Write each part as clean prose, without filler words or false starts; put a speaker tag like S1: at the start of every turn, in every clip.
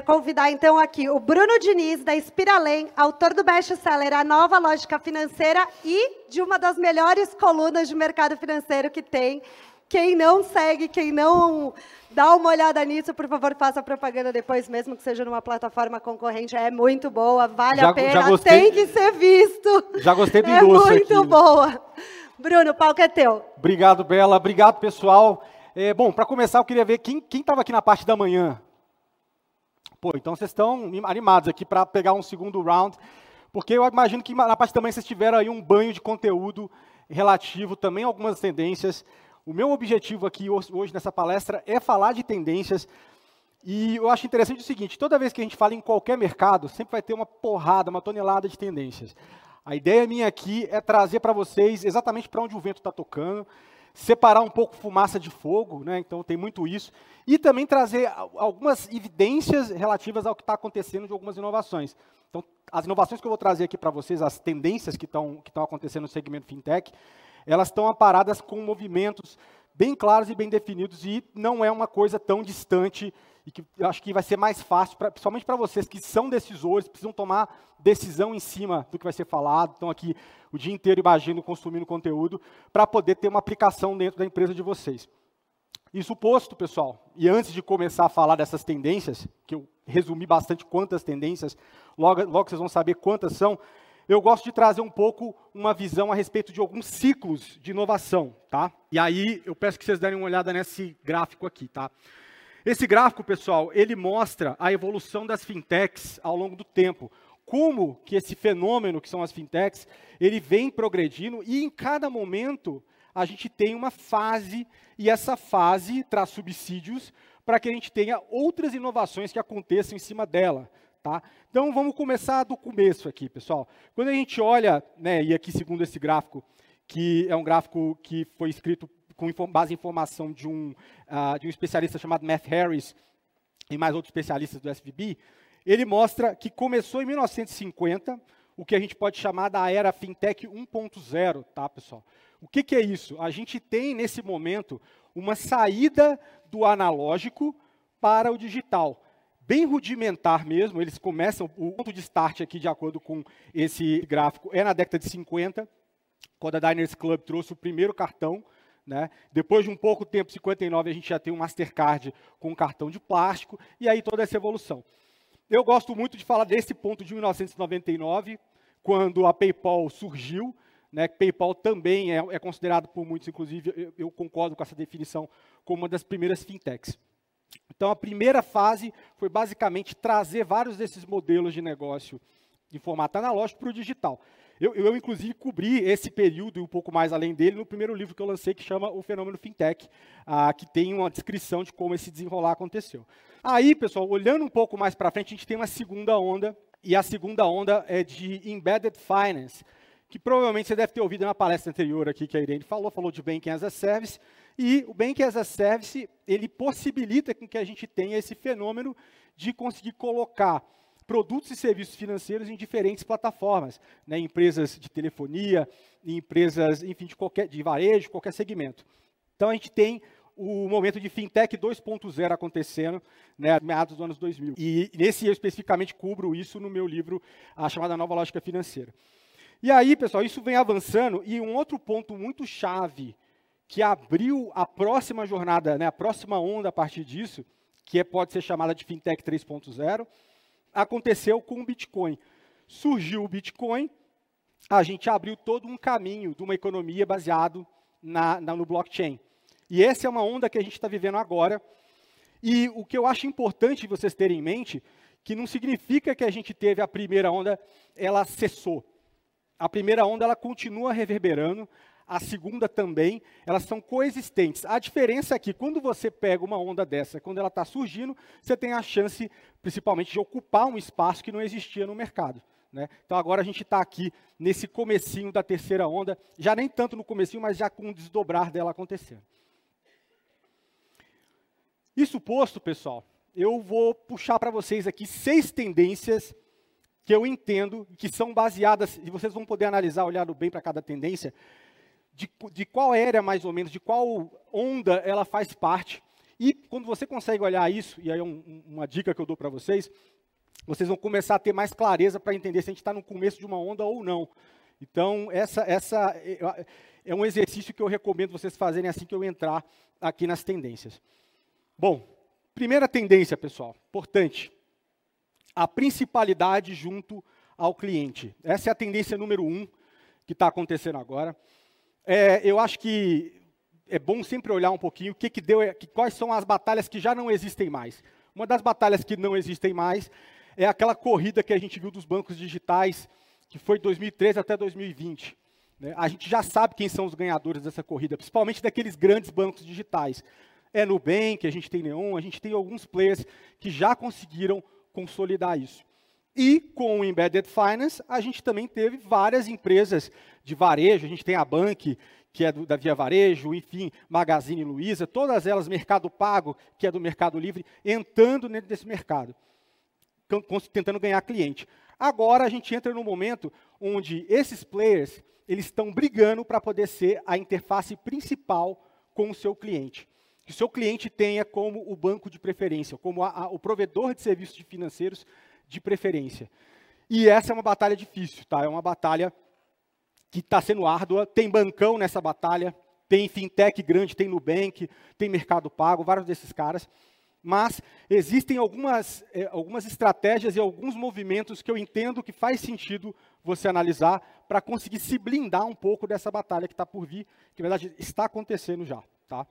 S1: quero convidar, então, aqui o Bruno Diniz, da Inspiralém, autor do best-seller A Nova Lógica Financeira e de uma das melhores colunas de mercado financeiro que tem. Quem não segue, quem não dá uma olhada nisso, por favor, faça propaganda depois, mesmo que seja numa plataforma concorrente. É muito boa, vale a pena, tem que ser visto.
S2: Já gostei do endosso aqui.
S1: É muito boa. Bruno, o palco é teu.
S2: Obrigado, Bela. Obrigado, pessoal. Bom, para começar, eu queria ver quem estava aqui na parte da manhã. Pô, então vocês estão animados aqui para pegar um segundo round, porque eu imagino que na parte da manhã vocês tiveram aí um banho de conteúdo relativo, também algumas tendências. O meu objetivo aqui hoje nessa palestra é falar de tendências, e eu acho interessante o seguinte: toda vez que a gente fala em qualquer mercado, sempre vai ter uma porrada, uma tonelada de tendências. A ideia minha aqui é trazer para vocês exatamente para onde o vento está tocando, separar um pouco fumaça de fogo, né? Então tem muito isso, e também trazer algumas evidências relativas ao que está acontecendo de algumas inovações. Então, as inovações que eu vou trazer aqui para vocês, as tendências que estão acontecendo no segmento fintech, elas estão amparadas com movimentos bem claros e bem definidos, e não é uma coisa tão distante, e que eu acho que vai ser mais fácil, principalmente para vocês que são decisores, precisam tomar decisão em cima do que vai ser falado, estão aqui o dia inteiro, imagino, consumindo conteúdo, para poder ter uma aplicação dentro da empresa de vocês. Isso posto, pessoal, e antes de começar a falar dessas tendências, que eu resumi bastante quantas tendências, logo vocês vão saber quantas são, eu gosto de trazer um pouco uma visão a respeito de alguns ciclos de inovação, tá? E aí eu peço que vocês derem uma olhada nesse gráfico aqui, tá? Esse gráfico, pessoal, ele mostra a evolução das fintechs ao longo do tempo. Como que esse fenômeno, que são as fintechs, ele vem progredindo, e em cada momento a gente tem uma fase, e essa fase traz subsídios para que a gente tenha outras inovações que aconteçam em cima dela. Tá? Então, vamos começar do começo aqui, pessoal. Quando a gente olha, né, e aqui segundo esse gráfico, que é um gráfico que foi escrito com base em informação de um especialista chamado Matt Harris, e mais outros especialistas do SVB, ele mostra que começou em 1950, o que a gente pode chamar da era fintech 1.0, tá, pessoal? O que é isso? A gente tem, nesse momento, uma saída do analógico para o digital. Bem rudimentar mesmo, eles começam, o ponto de start aqui, de acordo com esse gráfico, é na década de 50, quando a Diners Club trouxe o primeiro cartão, né? Depois de um pouco tempo, 59, a gente já tem um Mastercard com um cartão de plástico, e aí toda essa evolução. Eu gosto muito de falar desse ponto de 1999, quando a PayPal surgiu, né? PayPal também é considerado por muitos, inclusive eu concordo com essa definição, como uma das primeiras fintechs. Então, a primeira fase foi basicamente trazer vários desses modelos de negócio em formato analógico para o digital. Eu, inclusive, cobri esse período e um pouco mais além dele no primeiro livro que eu lancei, que chama O Fenômeno Fintech, que tem uma descrição de como esse desenrolar aconteceu. Aí, pessoal, olhando um pouco mais para frente, a gente tem uma segunda onda, e a segunda onda é de Embedded Finance, que provavelmente você deve ter ouvido na palestra anterior aqui que a Irene falou de Banking as a Service, e o Banking as a Service, ele possibilita com que a gente tenha esse fenômeno de conseguir colocar produtos e serviços financeiros em diferentes plataformas, né, empresas de telefonia, empresas, enfim, de varejo, qualquer segmento. Então, a gente tem o momento de Fintech 2.0 acontecendo, né, meados dos anos 2000. E nesse eu especificamente cubro isso no meu livro, a chamada Nova Lógica Financeira. E aí, pessoal, isso vem avançando, e um outro ponto muito chave que abriu a próxima jornada, né, a próxima onda a partir disso, que pode ser chamada de Fintech 3.0, aconteceu com o Bitcoin. Surgiu o Bitcoin, a gente abriu todo um caminho de uma economia baseado no blockchain. E essa é uma onda que a gente está vivendo agora. E o que eu acho importante vocês terem em mente, que não significa que a gente teve a primeira onda, ela cessou. A primeira onda, ela continua reverberando, a segunda também, elas são coexistentes. A diferença é que quando você pega uma onda dessa, quando ela está surgindo, você tem a chance, principalmente, de ocupar um espaço que não existia no mercado, né? Então agora a gente está aqui nesse comecinho da terceira onda, já nem tanto no comecinho, mas já com o desdobrar dela acontecendo. Isso posto, pessoal, eu vou puxar para vocês aqui 6 tendências que eu entendo, que são baseadas, e vocês vão poder analisar, olhando bem para cada tendência, de qual era, mais ou menos, de qual onda ela faz parte, E quando você consegue olhar isso, e aí é uma dica que eu dou para vocês vão começar a ter mais clareza para entender se a gente está no começo de uma onda ou não. Então, essa é um exercício que eu recomendo vocês fazerem assim que eu entrar aqui nas tendências. Bom, primeira tendência, pessoal, importante. A principalidade junto ao cliente. Essa é a tendência número 1 que está acontecendo agora. Eu acho que é bom sempre olhar um pouquinho quais são as batalhas que já não existem mais. Uma das batalhas que não existem mais é aquela corrida que a gente viu dos bancos digitais, que foi de 2013 até 2020. Né? A gente já sabe quem são os ganhadores dessa corrida, principalmente daqueles grandes bancos digitais. É Nubank, a gente tem Neon, a gente tem alguns players que já conseguiram consolidar isso. E com o Embedded Finance, a gente também teve várias empresas de varejo, a gente tem a Bank, que é da Via Varejo, enfim, Magazine Luiza, todas elas, Mercado Pago, que é do Mercado Livre, entrando dentro desse mercado, tentando ganhar cliente. Agora a gente entra no momento onde esses players, eles estão brigando para poder ser a interface principal com o seu cliente. Que o seu cliente tenha como o banco de preferência, como o provedor de serviços financeiros de preferência. E essa é uma batalha difícil, tá? É uma batalha que está sendo árdua, tem bancão nessa batalha, tem fintech grande, tem Nubank, tem Mercado Pago, vários desses caras. Mas existem algumas estratégias e alguns movimentos que eu entendo que faz sentido você analisar para conseguir se blindar um pouco dessa batalha que está por vir, que na verdade está acontecendo já. Tá?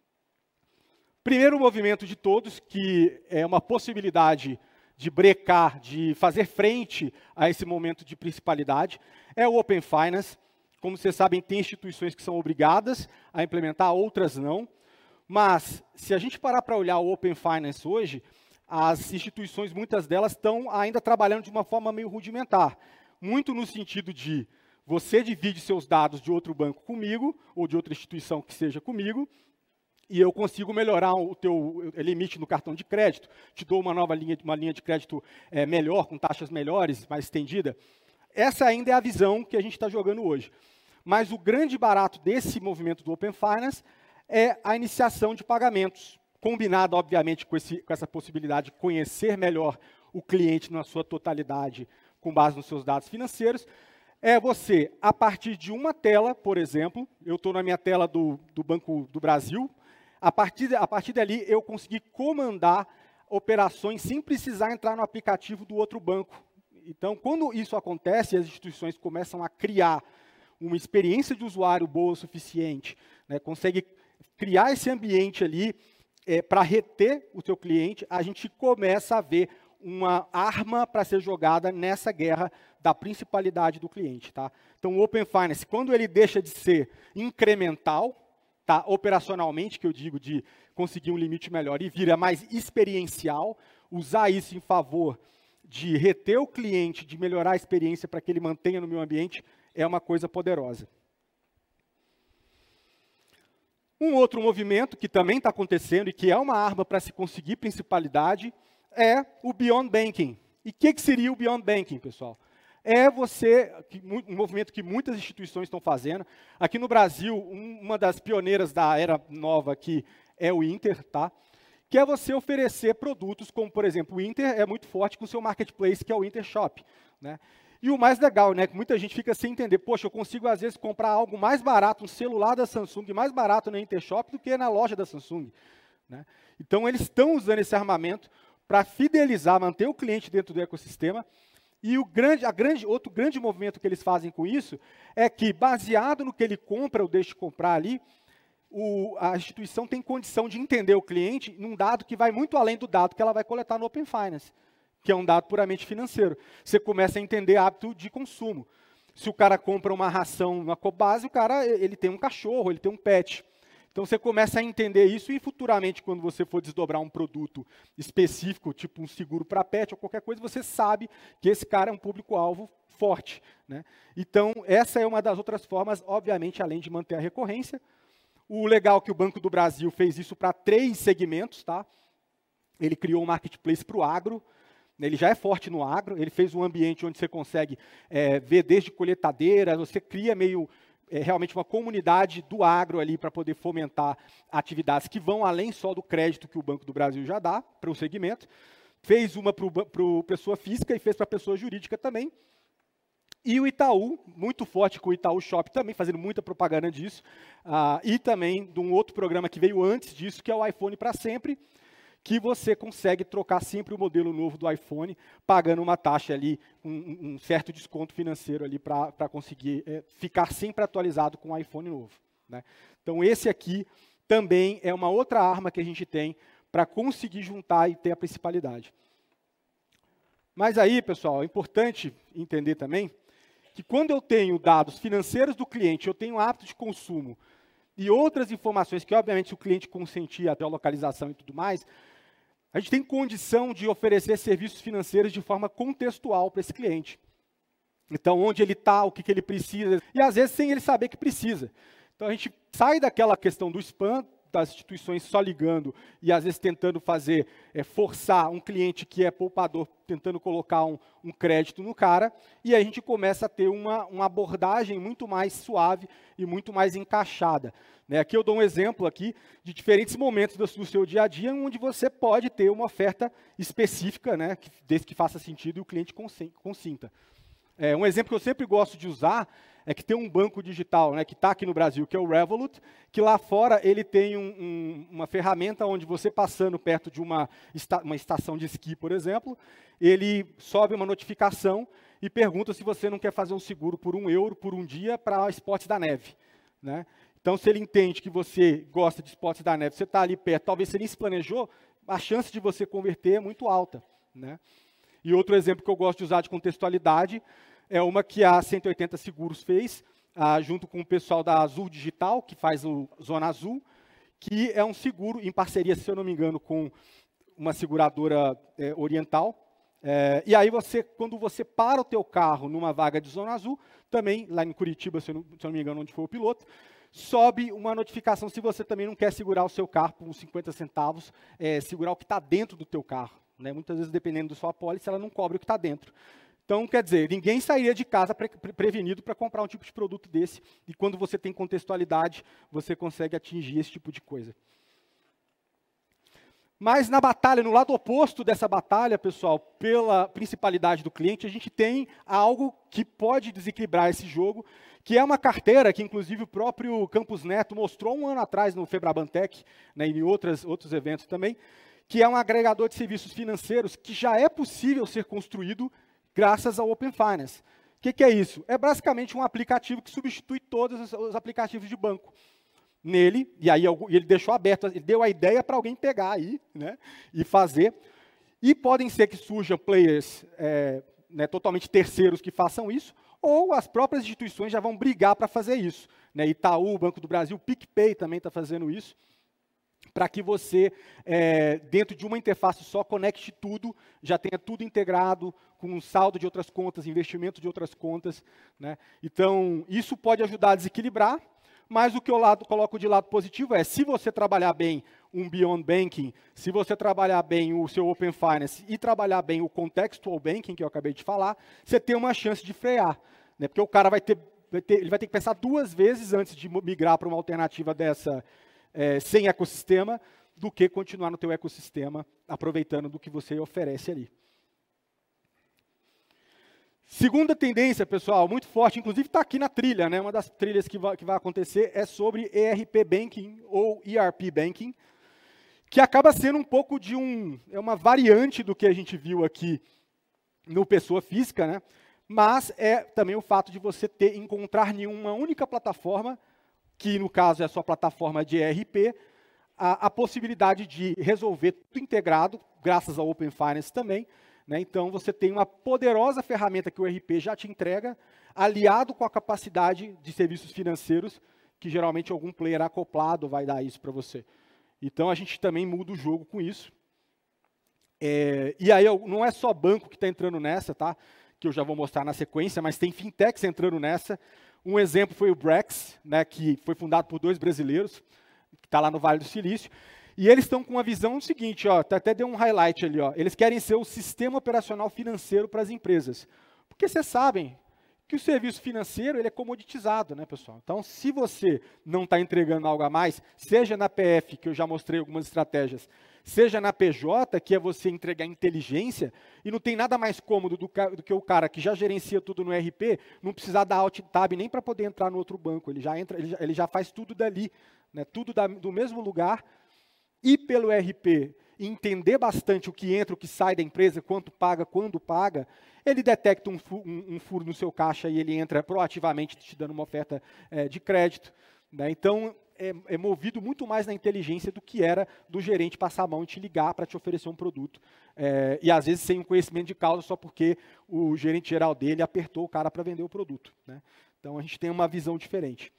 S2: Primeiro movimento de todos, que é uma possibilidade de brecar, de fazer frente a esse momento de principalidade, é o Open Finance. Como vocês sabem, tem instituições que são obrigadas a implementar, outras não. Mas, se a gente parar para olhar o Open Finance hoje, as instituições, muitas delas, estão ainda trabalhando de uma forma meio rudimentar. Muito no sentido de, você divide seus dados de outro banco comigo, ou de outra instituição que seja comigo, e eu consigo melhorar o teu limite no cartão de crédito, te dou uma linha de crédito melhor, com taxas melhores, mais estendida. Essa ainda é a visão que a gente está jogando hoje. Mas o grande barato desse movimento do Open Finance é a iniciação de pagamentos, combinado, obviamente, com essa possibilidade de conhecer melhor o cliente na sua totalidade, com base nos seus dados financeiros. É você, a partir de uma tela, por exemplo, eu estou na minha tela do Banco do Brasil, a partir dali eu consegui comandar operações sem precisar entrar no aplicativo do outro banco. Então, quando isso acontece, as instituições começam a criar uma experiência de usuário boa o suficiente, né, consegue criar esse ambiente ali para reter o seu cliente, a gente começa a ver uma arma para ser jogada nessa guerra da principalidade do cliente. Tá? Então, o Open Finance, quando ele deixa de ser incremental, tá, operacionalmente, que eu digo de conseguir um limite melhor, e vira mais experiencial, usar isso em favor de reter o cliente, de melhorar a experiência para que ele mantenha no meu ambiente, é uma coisa poderosa. Um outro movimento que também está acontecendo e que é uma arma para se conseguir principalidade é o Beyond Banking. E o que seria o Beyond Banking, pessoal? É um movimento que muitas instituições estão fazendo. Aqui no Brasil, uma das pioneiras da era nova aqui é o Inter, tá? Que é você oferecer produtos como, por exemplo, o Inter é muito forte com o seu marketplace, que é o Inter Shop, né? E o mais legal, né, que muita gente fica sem entender, poxa, eu consigo às vezes comprar algo mais barato, um celular da Samsung mais barato na Intershop do que na loja da Samsung, né? Então eles estão usando esse armamento para fidelizar, manter o cliente dentro do ecossistema. E outro grande movimento que eles fazem com isso é que, baseado no que ele compra ou deixa de comprar ali, a instituição tem condição de entender o cliente num dado que vai muito além do dado que ela vai coletar no Open Finance, que é um dado puramente financeiro. Você começa a entender hábito de consumo. Se o cara compra uma ração na Cobase, o cara ele tem um cachorro, ele tem um pet. Então, você começa a entender isso e, futuramente, quando você for desdobrar um produto específico, tipo um seguro para pet ou qualquer coisa, você sabe que esse cara é um público-alvo forte, né? Então, essa é uma das outras formas, obviamente, além de manter a recorrência. O legal é que o Banco do Brasil fez isso para 3 segmentos, tá? Ele criou um marketplace para o agro. Ele já é forte no agro, ele fez um ambiente onde você consegue ver desde colheitadeiras, você cria meio realmente uma comunidade do agro ali para poder fomentar atividades que vão além só do crédito que o Banco do Brasil já dá para o segmento. Fez uma para a pessoa física e fez para a pessoa jurídica também. E o Itaú, muito forte com o Itaú Shop também, fazendo muita propaganda disso. E também de um outro programa que veio antes disso, que é o iPhone para sempre, que você consegue trocar sempre o modelo novo do iPhone, pagando uma taxa ali, um certo desconto financeiro ali para conseguir ficar sempre atualizado com o iPhone novo, né? Então esse aqui também é uma outra arma que a gente tem para conseguir juntar e ter a principalidade. Mas aí, pessoal, é importante entender também que quando eu tenho dados financeiros do cliente, eu tenho hábito de consumo e outras informações que, obviamente, se o cliente consentir até a localização e tudo mais, a gente tem condição de oferecer serviços financeiros de forma contextual para esse cliente. Então, onde ele está, o que ele precisa, e às vezes sem ele saber que precisa. Então, a gente sai daquela questão do spam, das instituições só ligando e às vezes tentando fazer, forçar um cliente que é poupador, tentando colocar um crédito no cara, e a gente começa a ter uma abordagem muito mais suave e muito mais encaixada, né? Aqui eu dou um exemplo aqui de diferentes momentos do seu dia a dia, onde você pode ter uma oferta específica, né, desde que faça sentido e o cliente consinta. Um exemplo que eu sempre gosto de usar é que tem um banco digital, né, que está aqui no Brasil, que é o Revolut, que lá fora ele tem uma ferramenta onde você passando perto de uma estação de esqui, por exemplo, ele sobe uma notificação e pergunta se você não quer fazer um seguro por €1 por um dia para esportes da neve, né? Então, se ele entende que você gosta de esportes da neve, você está ali perto, talvez você nem se planejou, a chance de você converter é muito alta, né? E outro exemplo que eu gosto de usar de contextualidade é uma que a 180 Seguros fez, junto com o pessoal da Azul Digital, que faz o Zona Azul, que é um seguro em parceria, se eu não me engano, com uma seguradora oriental. E aí, quando você para o teu carro numa vaga de Zona Azul, também, lá em Curitiba, se eu não me engano, onde foi o piloto, sobe uma notificação se você também não quer segurar o seu carro por uns 50 centavos, segurar o que está dentro do teu carro, né? Muitas vezes, dependendo da sua apólice, ela não cobre o que está dentro. Então, quer dizer, ninguém sairia de casa prevenido para comprar um tipo de produto desse, e quando você tem contextualidade, você consegue atingir esse tipo de coisa. Mas na batalha, no lado oposto dessa batalha, pessoal, pela principalidade do cliente, a gente tem algo que pode desequilibrar esse jogo, que é uma carteira que, inclusive, o próprio Campos Neto mostrou um ano atrás no Febrabantec, né, e em outros eventos também, que é um agregador de serviços financeiros que já é possível ser construído graças ao Open Finance. O que é isso? É basicamente um aplicativo que substitui todos os aplicativos de banco. Nele, e aí ele deixou aberto, ele deu a ideia para alguém pegar aí, né, e fazer. E podem ser que surjam players totalmente terceiros que façam isso, ou as próprias instituições já vão brigar para fazer isso, né? Itaú, Banco do Brasil, PicPay também está fazendo isso, para que você, dentro de uma interface só, conecte tudo, já tenha tudo integrado, com um saldo de outras contas, investimento de outras contas, né? Então, isso pode ajudar a desequilibrar, mas o que eu coloco de lado positivo é, se você trabalhar bem um Beyond Banking, se você trabalhar bem o seu Open Finance e trabalhar bem o Contextual Banking, que eu acabei de falar, você tem uma chance de frear, né? Porque o cara ele vai ter que pensar 2 vezes antes de migrar para uma alternativa dessa, sem ecossistema, do que continuar no teu ecossistema, aproveitando do que você oferece ali. Segunda tendência, pessoal, muito forte, inclusive está aqui na trilha, né? Uma das trilhas que vai acontecer é sobre ERP Banking ou ERP Banking, que acaba sendo um pouco de uma variante do que a gente viu aqui no pessoa física, né? Mas é também o fato de você encontrar em uma única plataforma, que no caso é a sua plataforma de ERP, a possibilidade de resolver tudo integrado, graças ao Open Finance também, né? Então, você tem uma poderosa ferramenta que o ERP já te entrega, aliado com a capacidade de serviços financeiros, que geralmente algum player acoplado vai dar isso para você. Então, a gente também muda o jogo com isso. E aí, não é só banco que está entrando nessa, tá? Que eu já vou mostrar na sequência, mas tem fintechs entrando nessa. Um exemplo foi o Brex, né, que foi fundado por 2 brasileiros, que está lá no Vale do Silício. E eles estão com uma visão seguinte, ó, até deu um highlight ali, ó, eles querem ser o sistema operacional financeiro para as empresas. Porque vocês sabem que o serviço financeiro ele é comoditizado, né, pessoal? Então, se você não está entregando algo a mais, seja na PF, que eu já mostrei algumas estratégias, seja na PJ, que é você entregar inteligência, e não tem nada mais cômodo do que o cara que já gerencia tudo no RP, não precisar dar Alt Tab nem para poder entrar no outro banco, ele já faz tudo dali, né, tudo do mesmo lugar, e pelo RP, entender bastante o que entra, o que sai da empresa, quanto paga, quando paga, ele detecta um furo no seu caixa e ele entra proativamente te dando uma oferta de crédito, né? Então, é movido muito mais na inteligência do que era do gerente passar a mão e te ligar para te oferecer um produto. E às vezes sem um conhecimento de causa, só porque o gerente geral dele apertou o cara para vender o produto, né? Então, a gente tem uma visão diferente.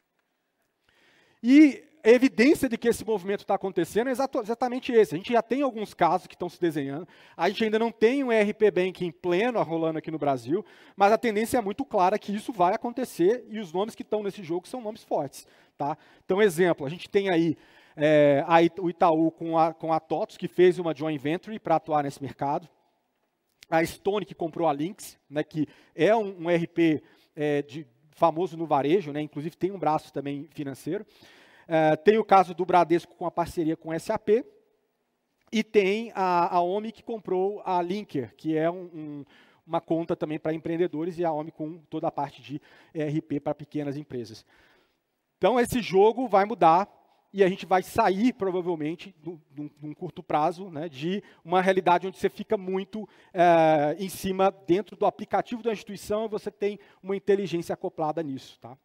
S2: E a evidência de que esse movimento está acontecendo é exatamente esse. A gente já tem alguns casos que estão se desenhando. A gente ainda não tem um ERP Banking pleno rolando aqui no Brasil, mas a tendência é muito clara que isso vai acontecer e os nomes que estão nesse jogo são nomes fortes. Tá? Então, exemplo, a gente tem aí o Itaú com a TOTOS, que fez uma joint venture para atuar nesse mercado. A Stone, que comprou a Lynx, né, que é um ERP famoso no varejo, né, inclusive tem um braço também financeiro. Tem o caso do Bradesco com a parceria com a SAP, e tem a OMI que comprou a Linker, que é uma conta também para empreendedores, e a OMI com toda a parte de ERP para pequenas empresas. Então, esse jogo vai mudar, e a gente vai sair, provavelmente, num curto prazo, né, de uma realidade onde você fica muito em cima, dentro do aplicativo da instituição, e você tem uma inteligência acoplada nisso. Tá?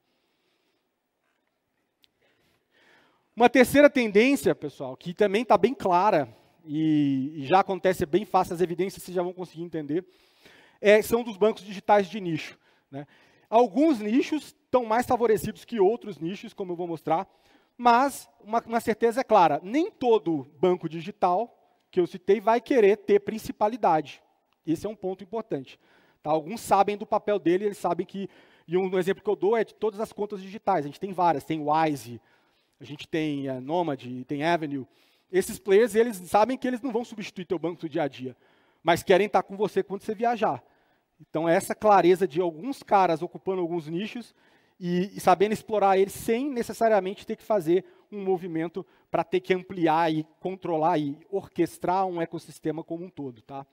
S2: Uma terceira tendência, pessoal, que também está bem clara, e já acontece bem fácil, as evidências vocês já vão conseguir entender, são dos bancos digitais de nicho. Né? Alguns nichos estão mais favorecidos que outros nichos, como eu vou mostrar, mas uma certeza é clara, nem todo banco digital que eu citei vai querer ter principalidade. Esse é um ponto importante. Tá? Alguns sabem do papel dele, eles sabem que, e um exemplo que eu dou é de todas as contas digitais, a gente tem várias, tem Wise, a gente tem a Nomad, tem Avenue. Esses players, eles sabem que eles não vão substituir teu banco do dia a dia, mas querem estar com você quando você viajar. Então, essa clareza de alguns caras ocupando alguns nichos e sabendo explorar eles sem necessariamente ter que fazer um movimento para ter que ampliar e controlar e orquestrar um ecossistema como um todo. Tá?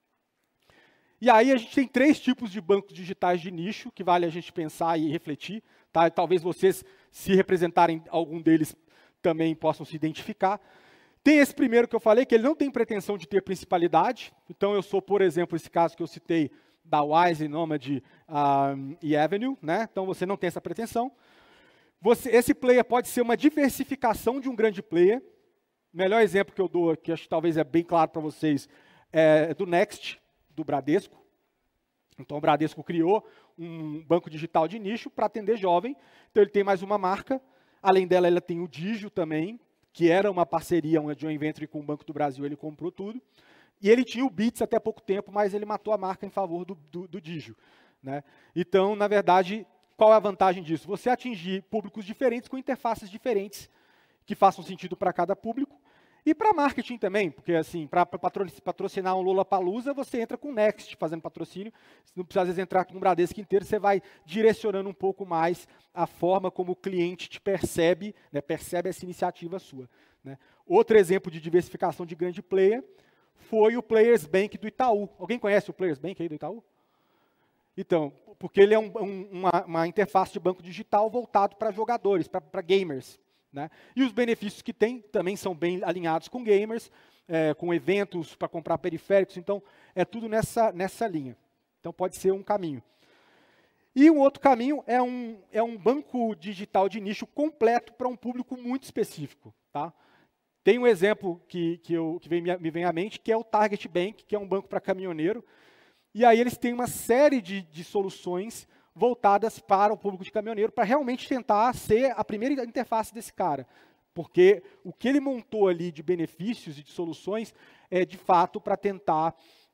S2: E aí a gente tem 3 tipos de bancos digitais de nicho que vale a gente pensar e refletir. Tá? Talvez vocês, se representarem algum deles, também possam se identificar. Tem esse primeiro que eu falei, que ele não tem pretensão de ter principalidade. Então, eu sou, por exemplo, esse caso que eu citei, da Wise, Nomad e Avenue. Né? Então, você não tem essa pretensão. Esse player pode ser uma diversificação de um grande player. O melhor exemplo que eu dou, que acho que talvez é bem claro para vocês, é do Next, do Bradesco. Então, o Bradesco criou um banco digital de nicho para atender jovem. Então, ele tem mais uma marca. Além dela, ele tem o Digio também, que era uma parceria, uma joint venture com o Banco do Brasil, ele comprou tudo. E ele tinha o Bits até pouco tempo, mas ele matou a marca em favor do Digio. Né? Então, na verdade, qual é a vantagem disso? Você atingir públicos diferentes com interfaces diferentes, que façam sentido para cada público. E para marketing também, porque assim, para patrocinar um Lollapalooza, você entra com o Next fazendo patrocínio, você não precisa às vezes entrar com o Bradesco inteiro, você vai direcionando um pouco mais a forma como o cliente te percebe, né, percebe essa iniciativa sua. Né. Outro exemplo de diversificação de grande player foi o Players Bank do Itaú. Alguém conhece o Players Bank aí do Itaú? Então, porque ele é uma interface de banco digital voltado para jogadores, para gamers. Né? E os benefícios que tem também são bem alinhados com gamers, com eventos para comprar periféricos, então é tudo nessa linha. Então pode ser um caminho. E um outro caminho é um banco digital de nicho completo para um público muito específico. Tá? Tem um exemplo que me vem à mente, que é o Target Bank, que é um banco para caminhoneiro. E aí eles têm uma série de soluções voltadas para o público de caminhoneiro, para realmente tentar ser a primeira interface desse cara. Porque o que ele montou ali de benefícios e de soluções é, de fato, para tentar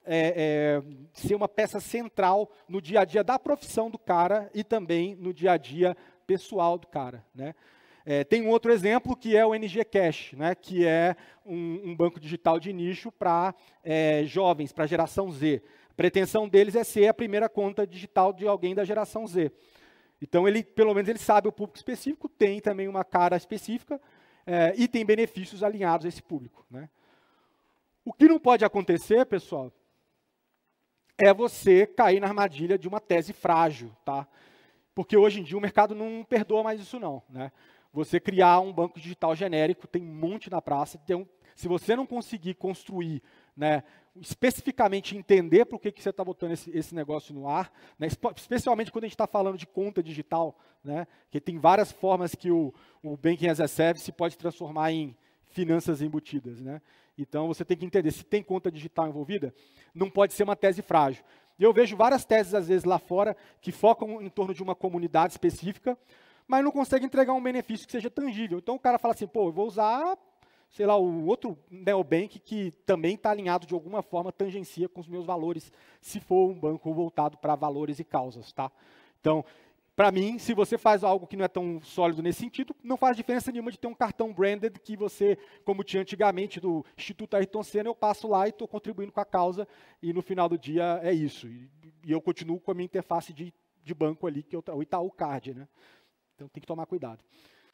S2: ser uma peça central no dia a dia da profissão do cara e também no dia a dia pessoal do cara. Né? Tem um outro exemplo que é o NG Cash, né, que é um banco digital de nicho para jovens, para a geração Z. A pretensão deles é ser a primeira conta digital de alguém da geração Z. Então, pelo menos ele sabe o público específico, tem também uma cara específica e tem benefícios alinhados a esse público, né? O que não pode acontecer, pessoal, é você cair na armadilha de uma tese frágil, tá? Porque hoje em dia o mercado não perdoa mais isso não, né? Você criar um banco digital genérico, tem um monte na praça, se você não conseguir construir, né, especificamente entender por que você está botando esse negócio no ar, né, especialmente quando a gente está falando de conta digital, né, que tem várias formas que o Banking as a Service pode transformar em finanças embutidas, né? Então, você tem que entender, se tem conta digital envolvida, não pode ser uma tese frágil. Eu vejo várias teses, às vezes, lá fora, que focam em torno de uma comunidade específica, mas não conseguem entregar um benefício que seja tangível. Então, o cara fala assim, pô, eu vou usar, sei lá, o outro neobank que também está alinhado de alguma forma, tangencia com os meus valores, se for um banco voltado para valores e causas, tá? Então, para mim, se você faz algo que não é tão sólido nesse sentido, não faz diferença nenhuma de ter um cartão branded que você, como tinha antigamente do Instituto Ayrton Senna, eu passo lá e estou contribuindo com a causa e no final do dia é isso. E eu continuo com a minha interface de banco ali, que é o Itaú Card, né? Então tem que tomar cuidado.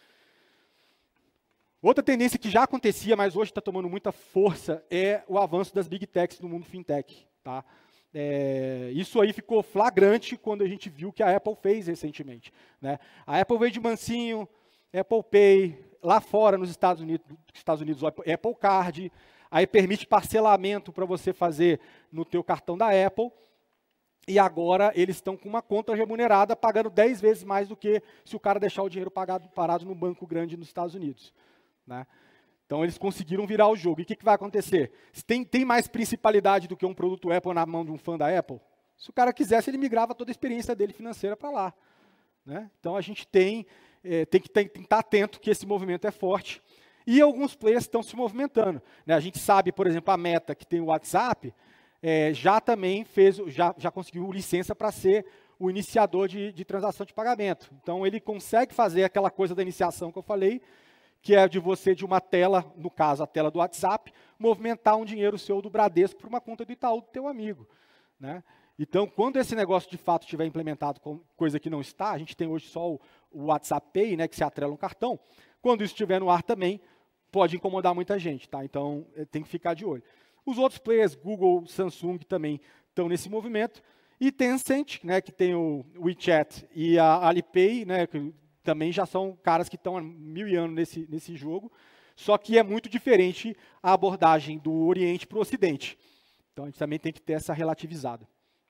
S2: Outra tendência que já acontecia, mas hoje está tomando muita força, é o avanço das Big Techs no mundo fintech, tá? Isso aí ficou flagrante quando a gente viu que a Apple fez recentemente, né? A Apple veio de mansinho, Apple Pay, lá fora nos Estados Unidos o Apple Card, aí permite parcelamento para você fazer no teu cartão da Apple, e agora eles estão com uma conta remunerada pagando 10 vezes mais do que se o cara deixar o dinheiro parado num banco grande nos Estados Unidos, né? Então, eles conseguiram virar o jogo. E o que vai acontecer? Tem mais principalidade do que um produto Apple na mão de um fã da Apple? Se o cara quisesse, ele migrava toda a experiência dele financeira para lá, né? Então, a gente tem que estar atento que esse movimento é forte. E alguns players estão se movimentando, né? A gente sabe, por exemplo, a Meta, que tem o WhatsApp, já também já conseguiu licença para ser o iniciador de transação de pagamento. Então, ele consegue fazer aquela coisa da iniciação que eu falei, que é de você, de uma tela, no caso, a tela do WhatsApp, movimentar um dinheiro seu do Bradesco para uma conta do Itaú do teu amigo, né? Então, quando esse negócio de fato estiver implementado, coisa que não está, a gente tem hoje só o WhatsApp Pay, né, que se atrela um cartão, quando isso estiver no ar também, pode incomodar muita gente, tá? Então, tem que ficar de olho. Os outros players, Google, Samsung, também estão nesse movimento, e Tencent, né, que tem o WeChat e a Alipay, né, que também já são caras que estão há 1000 anos nesse jogo, só que é muito diferente a abordagem do Oriente para o Ocidente. Então, a gente também tem que ter essa relativizada.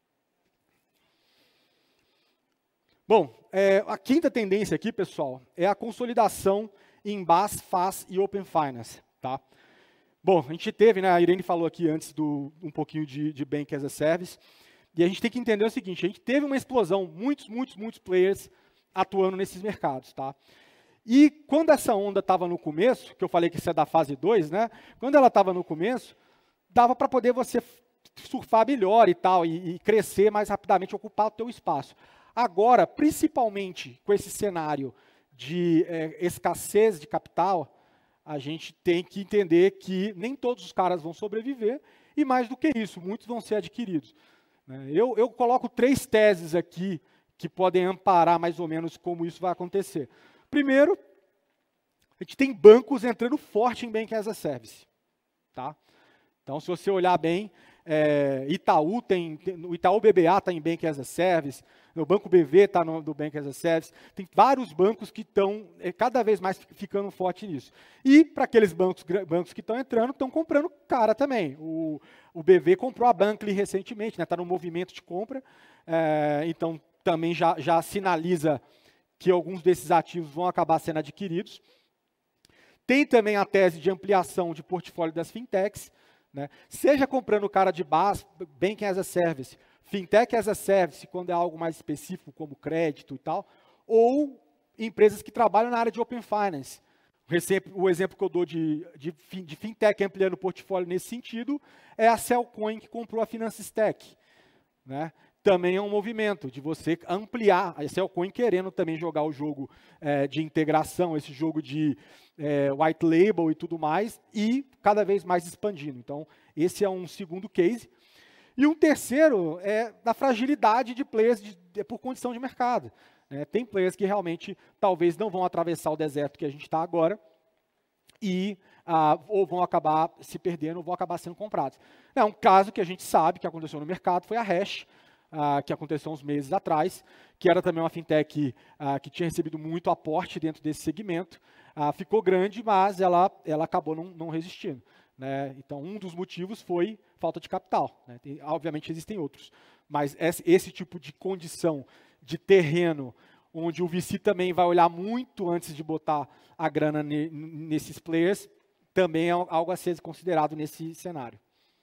S2: Bom, a quinta tendência aqui, pessoal, é a consolidação em BaaS, FaaS e Open Finance, tá? Bom, a gente teve, né, a Irene falou aqui antes um pouquinho de Bank as a Service, e a gente tem que entender o seguinte, a gente teve uma explosão, muitos players atuando nesses mercados, tá? E quando essa onda estava no começo, que eu falei que isso é da fase 2, né? Quando ela estava no começo, dava para poder você surfar melhor e tal, e crescer mais rapidamente, ocupar o teu espaço. Agora, principalmente com esse cenário de escassez de capital, a gente tem que entender que nem todos os caras vão sobreviver, e mais do que isso, muitos vão ser adquiridos, né? Eu coloco 3 teses aqui, que podem amparar mais ou menos como isso vai acontecer. Primeiro, a gente tem bancos entrando forte em Bank as a Service, tá? Então, se você olhar bem, Itaú o Itaú BBA está em Bank as a Service, o Banco BV está no Bank as a Service, tem vários bancos que estão cada vez mais ficando forte nisso. E para aqueles bancos que estão entrando, estão comprando cara também. O BV comprou a Bankly recentemente, né? Está no movimento de compra, então também já sinaliza que alguns desses ativos vão acabar sendo adquiridos. Tem também a tese de ampliação de portfólio das fintechs, né? Seja comprando cara de BaaS, Banking as a Service, Fintech as a Service, quando é algo mais específico, como crédito e tal, ou empresas que trabalham na área de Open Finance. O exemplo que eu dou de fintech ampliando o portfólio nesse sentido é a Cellcoin, que comprou a Finansys-Tech, né? Também é um movimento de você ampliar, a Cellcoin querendo também jogar o jogo de integração, esse jogo de white label e tudo mais, e cada vez mais expandindo. Então, esse é um segundo case. E um terceiro é da fragilidade de players por condição de mercado. Tem players que realmente talvez não vão atravessar o deserto que a gente está agora e ou vão acabar se perdendo ou vão acabar sendo comprados. Um caso que a gente sabe que aconteceu no mercado foi a Hash, que aconteceu uns meses atrás, que era também uma fintech que tinha recebido muito aporte dentro desse segmento, ficou grande, mas ela acabou não resistindo. Então, um dos motivos foi falta de capital. Obviamente, existem outros, mas esse tipo de condição de terreno, onde o VC também vai olhar muito antes de botar a grana nesses players, também é algo a ser considerado nesse cenário.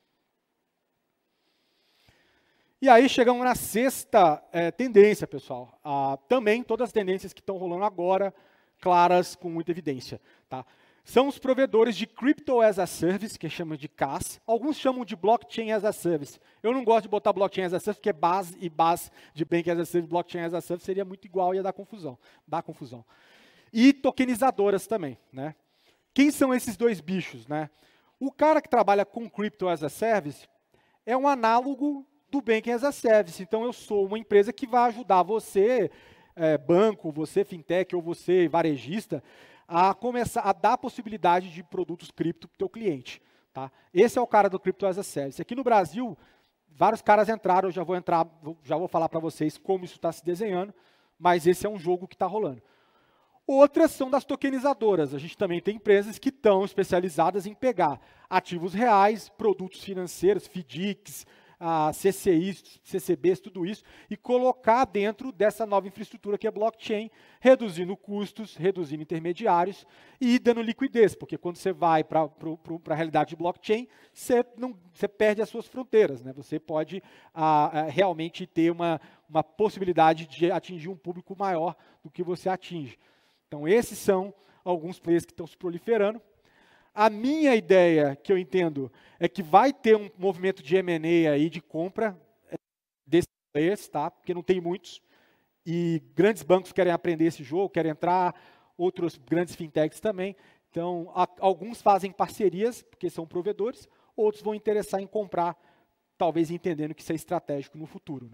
S2: E aí chegamos na sexta tendência, pessoal. Também todas as tendências que estão rolando agora, claras, com muita evidência. Tá? São os provedores de Crypto as a Service, que chamam de CaaS. Alguns chamam de Blockchain as a Service. Eu não gosto de botar Blockchain as a Service, porque base e base de Bank as a Service, Blockchain as a Service seria muito igual e ia dar confusão. E tokenizadoras também. Quem são esses dois bichos? O cara que trabalha com Crypto as a Service é um análogo do Banking as a Service. Então, eu sou uma empresa que vai ajudar você, banco, você fintech ou você varejista, a começar a dar a possibilidade de produtos cripto para o teu cliente. Tá? Esse é o cara do Crypto as a Service. Aqui no Brasil, vários caras entraram, eu já vou falar para vocês como isso está se desenhando, mas esse é um jogo que está rolando. Outras são das tokenizadoras. A gente também tem empresas que estão especializadas em pegar ativos reais, produtos financeiros, FDICs, CCIs, CCBs, tudo isso, e colocar dentro dessa nova infraestrutura que é blockchain, reduzindo custos, reduzindo intermediários e dando liquidez, porque quando você vai para a realidade de blockchain, você perde as suas fronteiras. Você pode realmente ter uma possibilidade de atingir um público maior do que você atinge. Então, esses são alguns players que estão se proliferando. A minha ideia, que eu entendo, é que vai ter um movimento de M&A aí, de compra desses players, tá? Porque não tem muitos. E grandes bancos querem aprender esse jogo, querem entrar, outros grandes fintechs também. Então, alguns fazem parcerias, porque são provedores, outros vão interessar em comprar, talvez entendendo que isso é estratégico no futuro.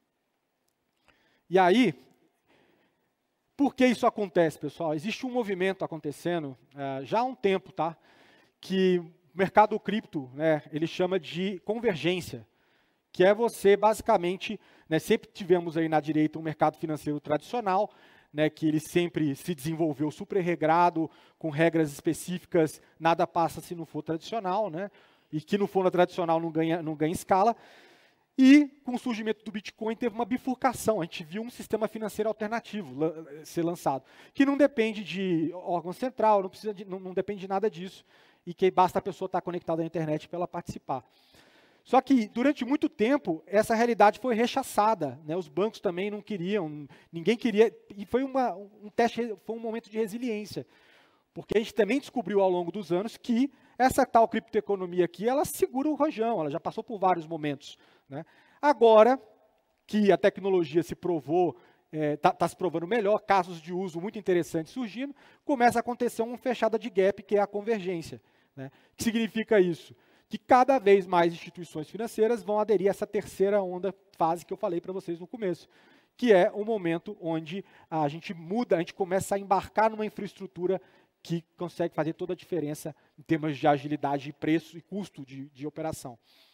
S2: E aí, por que isso acontece, pessoal? Existe um movimento acontecendo já há um tempo, tá? Que o mercado cripto, ele chama de convergência, que é você, basicamente, sempre tivemos aí na direita um mercado financeiro tradicional, que ele sempre se desenvolveu super regrado, com regras específicas, nada passa se não for tradicional, e que no for tradicional não ganha escala. E, com o surgimento do Bitcoin, teve uma bifurcação. A gente viu um sistema financeiro alternativo ser lançado, que não depende de órgão central, não depende de nada disso, e que basta a pessoa estar conectada à internet para ela participar. Só que, durante muito tempo, essa realidade foi rechaçada. Os bancos também não queriam, ninguém queria, e foi um teste, foi um momento de resiliência. Porque a gente também descobriu ao longo dos anos que essa tal criptoeconomia aqui, ela segura o rojão, ela já passou por vários momentos. Agora que a tecnologia se provou, está se provando melhor, casos de uso muito interessantes surgindo, começa a acontecer uma fechada de gap, que é a convergência. O que significa isso? Que cada vez mais instituições financeiras vão aderir a essa terceira fase que eu falei para vocês no começo, que é o momento onde a gente muda, a gente começa a embarcar numa infraestrutura que consegue fazer toda a diferença em termos de agilidade, preço e custo de operação.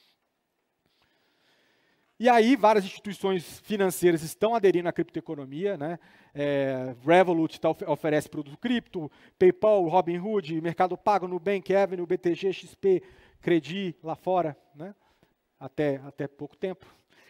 S2: E aí, várias instituições financeiras estão aderindo à criptoeconomia. Revolut oferece produto cripto, PayPal, Robinhood, Mercado Pago, Nubank, Avenue, BTG, XP, Credi, lá fora, até pouco tempo.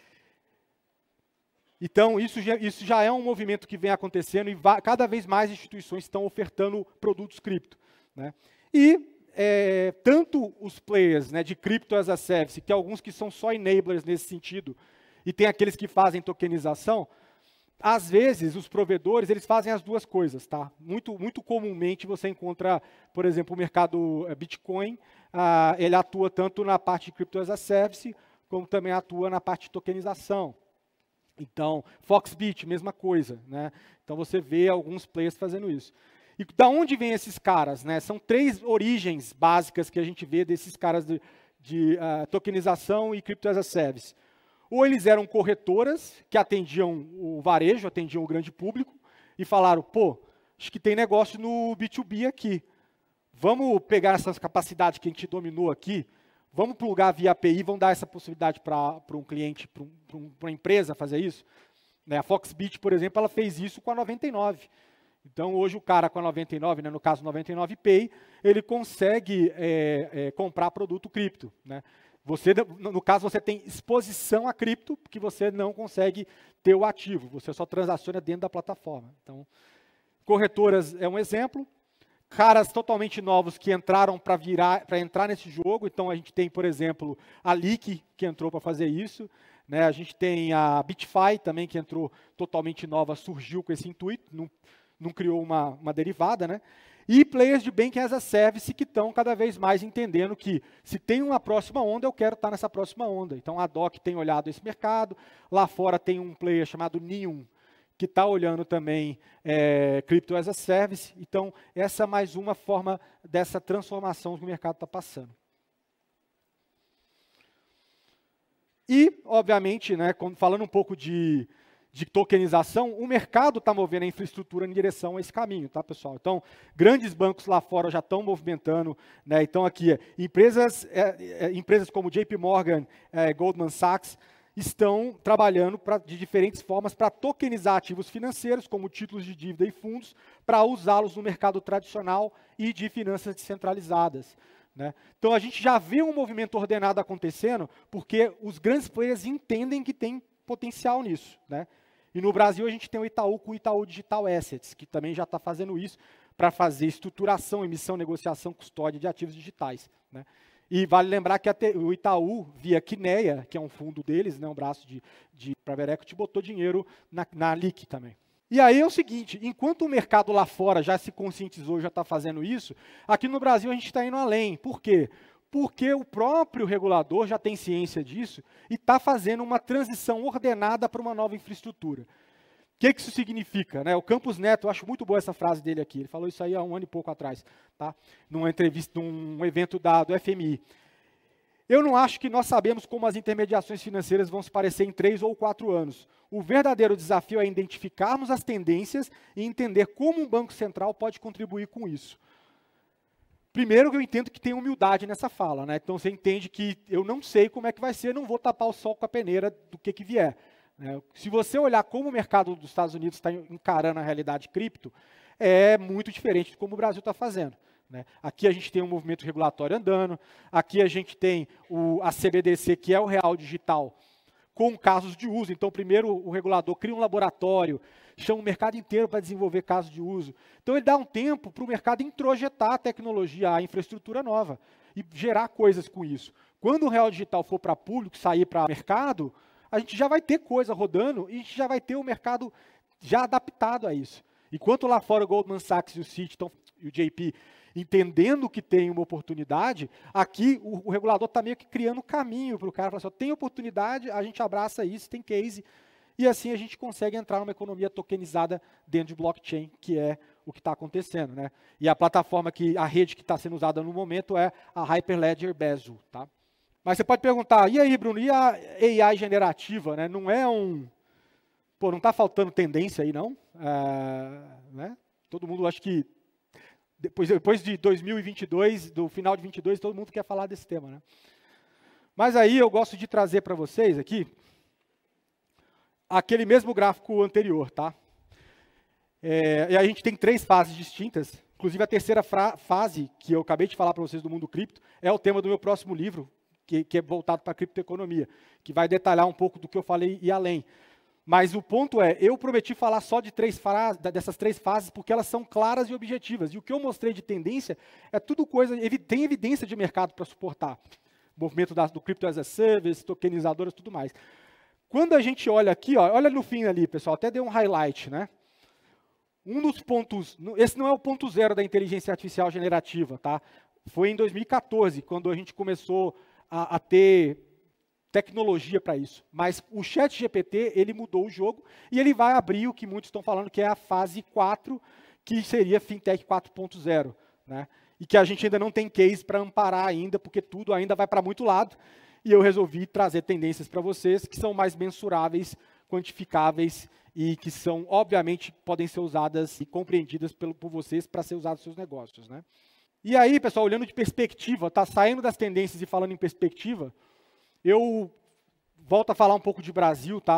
S2: Então, isso já é um movimento que vem acontecendo e cada vez mais instituições estão ofertando produtos cripto. E tanto os players de Crypto as a Service, que alguns que são só enablers nesse sentido, e tem aqueles que fazem tokenização, às vezes os provedores eles fazem as duas coisas. Tá? Muito comumente você encontra, por exemplo, o mercado Bitcoin, ele atua tanto na parte de Crypto as a Service, como também atua na parte de tokenização. Então, Foxbit, mesma coisa. Então, você vê alguns players fazendo isso. E da onde vêm esses caras? São três origens básicas que a gente vê desses caras tokenização e Crypto as a Service. Ou eles eram corretoras que atendiam o varejo, atendiam o grande público, e falaram, pô, acho que tem negócio no B2B aqui. Vamos pegar essas capacidades que a gente dominou aqui, vamos plugar via API, vamos dar essa possibilidade para um cliente, para uma empresa fazer isso. A Foxbit, por exemplo, ela fez isso com a 99. Então, hoje o cara com a 99, no caso 99 Pay, ele consegue comprar produto cripto. No caso, você tem exposição a cripto, porque você não consegue ter o ativo, você só transaciona dentro da plataforma. Então, corretoras é um exemplo. Caras totalmente novos que entraram para entrar nesse jogo. Então, a gente tem, por exemplo, a Leak, que entrou para fazer isso. A gente tem a BitFi também, que entrou totalmente nova, surgiu com esse intuito, não criou uma derivada. E players de Banking as a Service que estão cada vez mais entendendo que se tem uma próxima onda, eu quero estar nessa próxima onda. Então, a DOC tem olhado esse mercado. Lá fora tem um player chamado Neon, que está olhando também Crypto as a Service. Então, essa é mais uma forma dessa transformação que o mercado está passando. E, obviamente, falando um pouco de tokenização, o mercado está movendo a infraestrutura em direção a esse caminho, tá, pessoal? Então, grandes bancos lá fora já estão movimentando. Então, aqui, empresas como JP Morgan, Goldman Sachs, estão trabalhando de diferentes formas para tokenizar ativos financeiros, como títulos de dívida e fundos, para usá-los no mercado tradicional e de finanças descentralizadas. Então, a gente já vê um movimento ordenado acontecendo, porque os grandes players entendem que tem potencial nisso. E no Brasil, a gente tem o Itaú com o Itaú Digital Assets, que também já está fazendo isso para fazer estruturação, emissão, negociação, custódia de ativos digitais. E vale lembrar que o Itaú, via Quineia, que é um fundo deles, um braço de private equity, botou dinheiro na Leak também. E aí é o seguinte, enquanto o mercado lá fora já se conscientizou, já está fazendo isso, aqui no Brasil a gente está indo além. Por quê? Porque o próprio regulador já tem ciência disso e está fazendo uma transição ordenada para uma nova infraestrutura. O que isso significa? O Campos Neto, eu acho muito boa essa frase dele aqui, ele falou isso aí há 1 ano e pouco atrás, tá? Numa entrevista, num evento do FMI. Eu não acho que nós sabemos como as intermediações financeiras vão se parecer em 3 ou 4 anos. O verdadeiro desafio é identificarmos as tendências e entender como um banco central pode contribuir com isso. Primeiro, eu entendo que tem humildade nessa fala. Então, você entende que eu não sei como é que vai ser, não vou tapar o sol com a peneira do que vier. Se você olhar como o mercado dos Estados Unidos está encarando a realidade cripto, é muito diferente de como o Brasil está fazendo. Aqui a gente tem um movimento regulatório andando, aqui a gente tem a CBDC, que é o real digital, com casos de uso. Então, primeiro o regulador cria um laboratório, chama o mercado inteiro para desenvolver casos de uso. Então, ele dá um tempo para o mercado introjetar a tecnologia, a infraestrutura nova, e gerar coisas com isso. Quando o real digital for para público, sair para mercado, a gente já vai ter coisa rodando e a gente já vai ter o mercado já adaptado a isso. Enquanto lá fora o Goldman Sachs e o Citi e o JP entendendo que tem uma oportunidade, aqui o regulador está meio que criando caminho para o cara falar assim, tem oportunidade, a gente abraça isso, tem case, e assim a gente consegue entrar numa economia tokenizada dentro de blockchain, que é o que está acontecendo. E a plataforma, a rede que está sendo usada no momento é a Hyperledger Besu. Tá? Mas você pode perguntar, e aí, Bruno, e a AI generativa? Não é Pô, não está faltando tendência aí, não? Todo mundo, acho que, depois de 2022, do final de 2022, todo mundo quer falar desse tema. Mas aí eu gosto de trazer para vocês aqui aquele mesmo gráfico anterior. Tá? E a gente tem 3 fases distintas. Inclusive, a terceira fase, que eu acabei de falar para vocês do mundo cripto, é o tema do meu próximo livro, que é voltado para a criptoeconomia, que vai detalhar um pouco do que eu falei e além. Mas o ponto é, eu prometi falar só dessas 3 fases, porque elas são claras e objetivas. E o que eu mostrei de tendência é tudo coisa, tem evidência de mercado para suportar. Movimento do Crypto as a Service, tokenizadoras e tudo mais. Quando a gente olha aqui, olha no fim ali, pessoal, até dei um highlight. Um dos pontos, esse não é o ponto 0 da inteligência artificial generativa, tá? Foi em 2014, quando a gente começou a ter tecnologia para isso. Mas o ChatGPT, ele mudou o jogo e ele vai abrir o que muitos estão falando que é a fase 4, que seria Fintech 4.0. e que a gente ainda não tem case para amparar ainda, porque tudo ainda vai para muito lado, e eu resolvi trazer tendências para vocês que são mais mensuráveis, quantificáveis e que são, obviamente, podem ser usadas e compreendidas por vocês para ser usadas nos seus negócios, né? E aí, pessoal, olhando de perspectiva, tá saindo das tendências e falando em perspectiva, eu volto a falar um pouco de Brasil, tá?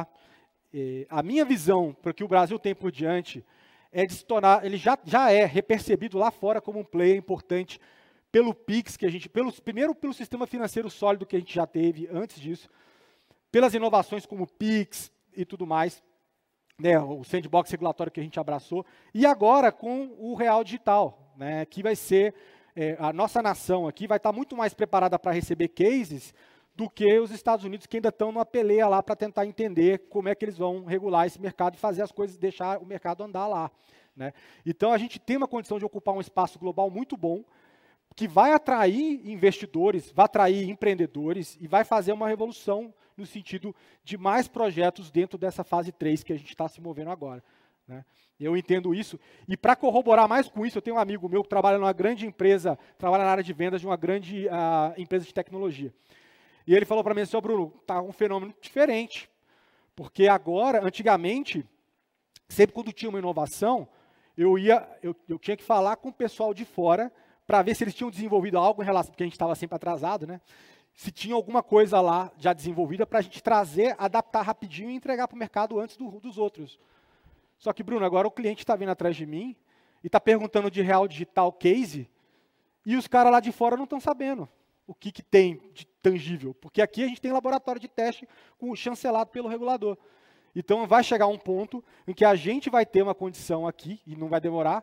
S2: A minha visão para o que o Brasil tem por diante é de se tornar, ele já é repercebido lá fora como um player importante pelo Pix, que a gente, primeiro pelo sistema financeiro sólido que a gente já teve antes disso, pelas inovações como o Pix e tudo mais, né, o sandbox regulatório que a gente abraçou, e agora com o Real Digital, né, que vai ser, a nossa nação aqui vai estar muito mais preparada para receber cases do que os Estados Unidos, que ainda estão numa peleia lá para tentar entender como é que eles vão regular esse mercado e fazer as coisas, deixar o mercado andar lá, né. Então, a gente tem uma condição de ocupar um espaço global muito bom, que vai atrair investidores, vai atrair empreendedores e vai fazer uma revolução no sentido de mais projetos dentro dessa fase 3 que a gente está se movendo agora, né. Eu entendo isso. E para corroborar mais com isso, eu tenho um amigo meu que trabalha numa grande empresa, trabalha na área de vendas de uma grande empresa de tecnologia. E ele falou para mim assim, Bruno, está um fenômeno diferente, porque agora, antigamente, sempre quando tinha uma inovação, eu tinha que falar com o pessoal de fora para ver se eles tinham desenvolvido algo em relação, porque a gente estava sempre atrasado, né? Se tinha alguma coisa lá já desenvolvida para a gente trazer, adaptar rapidinho e entregar para o mercado antes dos outros. Só que, Bruno, agora o cliente está vindo atrás de mim e está perguntando de Real Digital Case e os caras lá de fora não estão sabendo o que tem de tangível, porque aqui a gente tem laboratório de teste chancelado pelo regulador. Então, vai chegar um ponto em que a gente vai ter uma condição aqui, e não vai demorar,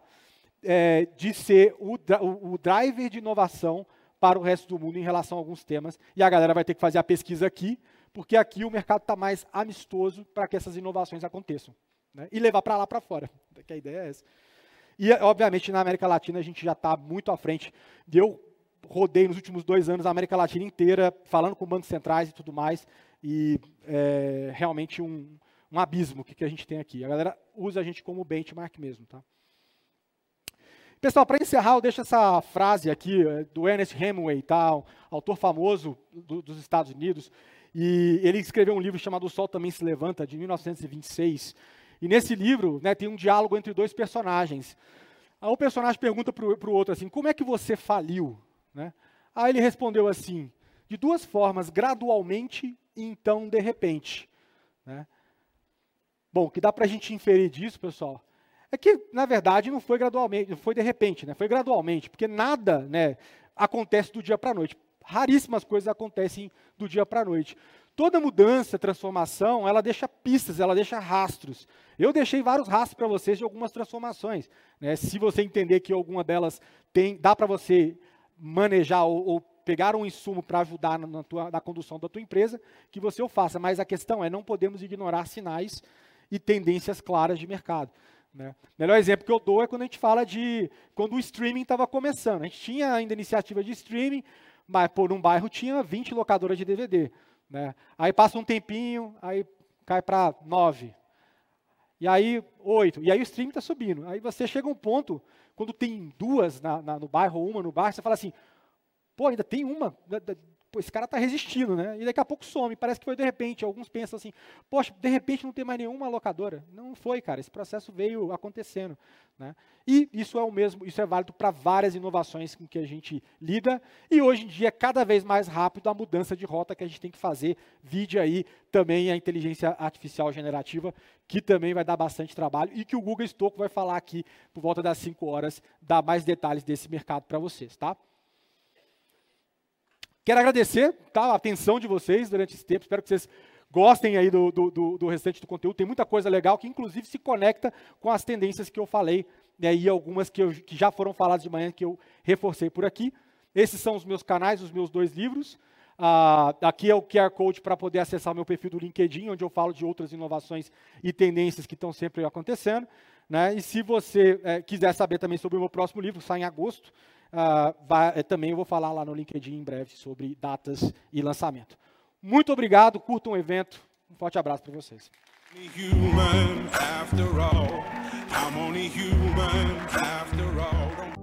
S2: de ser o driver de inovação para o resto do mundo em relação a alguns temas, e a galera vai ter que fazer a pesquisa aqui, porque aqui o mercado está mais amistoso para que essas inovações aconteçam, né? E levar para lá para fora, que a ideia é essa. E, obviamente, na América Latina a gente já está muito à frente. Eu rodei nos últimos 2 anos a América Latina inteira, falando com bancos centrais e tudo mais, e realmente um abismo que a gente tem aqui. A galera usa a gente como benchmark mesmo, tá? Pessoal, para encerrar, eu deixo essa frase aqui do Ernest Hemingway, tá? Um autor famoso dos Estados Unidos, e ele escreveu um livro chamado O Sol Também Se Levanta, de 1926, e nesse livro, né, tem um diálogo entre 2 personagens. Aí o personagem pergunta para o outro assim, como é que você faliu? Né? Aí ele respondeu assim, de 2 formas, gradualmente e então de repente. Né? Bom, o que dá para a gente inferir disso, pessoal, é que, na verdade, não foi gradualmente, não foi de repente, né? Foi gradualmente, porque nada, né, acontece do dia para a noite. Raríssimas coisas acontecem do dia para a noite. Toda mudança, transformação, ela deixa pistas, ela deixa rastros. Eu deixei vários rastros para vocês de algumas transformações, né? Se você entender que alguma delas dá para você manejar ou pegar um insumo para ajudar na condução da tua empresa, que você o faça. Mas a questão é, não podemos ignorar sinais e tendências claras de mercado, né? O melhor exemplo que eu dou é quando a gente fala de quando o streaming estava começando. A gente tinha ainda iniciativa de streaming, mas por um bairro tinha 20 locadoras de DVD. Né? Aí passa um tempinho, aí cai para 9. E aí 8. E aí o streaming está subindo. Aí você chega a um ponto, quando tem 2 no bairro, ou 1 no bairro, você fala assim, pô, ainda tem uma, pô, esse cara está resistindo, né? E daqui a pouco some, parece que foi de repente. Alguns pensam assim, poxa, de repente não tem mais nenhuma locadora. Não foi, cara, esse processo veio acontecendo, né? E isso é o mesmo, isso é válido para várias inovações com que a gente lida, e hoje em dia é cada vez mais rápido a mudança de rota que a gente tem que fazer. Vide aí também a inteligência artificial generativa, que também vai dar bastante trabalho, e que o Google Stocco vai falar aqui por volta das 5 horas, dar mais detalhes desse mercado para vocês, tá? Quero agradecer, tá, a atenção de vocês durante esse tempo. Espero que vocês gostem aí do restante do conteúdo. Tem muita coisa legal que, inclusive, se conecta com as tendências que eu falei, né, e algumas que já foram faladas de manhã, que eu reforcei por aqui. Esses são os meus canais, os meus 2 livros. Aqui é o QR Code para poder acessar o meu perfil do LinkedIn, onde eu falo de outras inovações e tendências que estão sempre acontecendo. Né? E se você quiser saber também sobre o meu próximo livro, sai em agosto, também eu vou falar lá no LinkedIn em breve sobre datas e lançamento. Muito obrigado, curtam o evento. Um forte abraço para vocês. I'm only human after all.